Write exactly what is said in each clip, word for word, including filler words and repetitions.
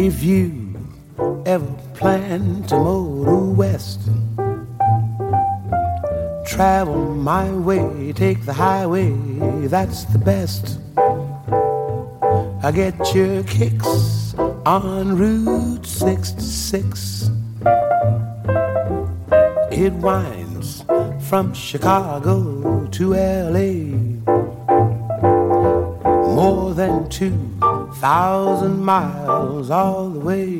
If you ever plan to motor west, travel my way, take the highway, that's the best. I get your kicks on Route sixty-six. It winds from Chicago to L A, more than two thousand miles all the way.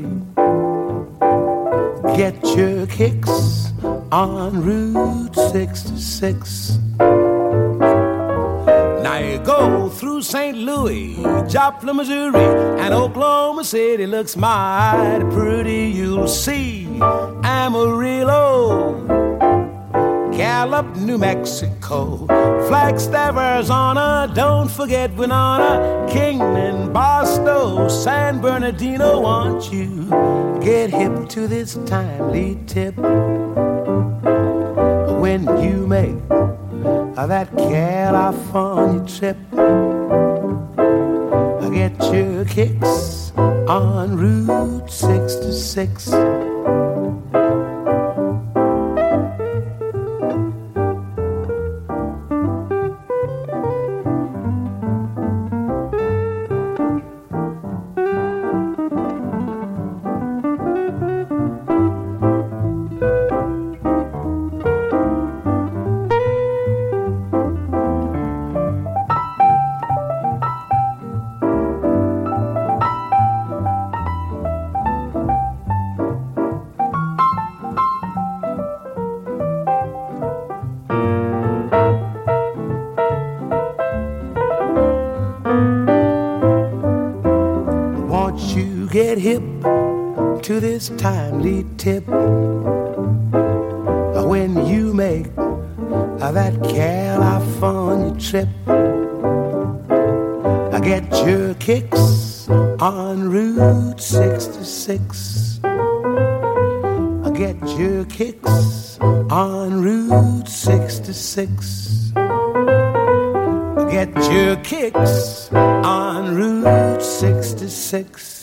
Get your kicks on Route sixty-six. Now you go through Saint Louis, Joplin, Missouri, and Oklahoma City looks mighty pretty. You'll see Amarillo, Gallup, New Mexico, Flagstaff, Arizona, don't forget Winona, Kingman, Barstow, San Bernardino. Want you get hip to this timely tip when you make that California trip. Get your kicks on Route sixty-six. Get hip to this timely tip when you make that California trip. Get your kicks on Route sixty-six. Get your kicks on Route sixty-six. Get your kicks on Route sixty-six.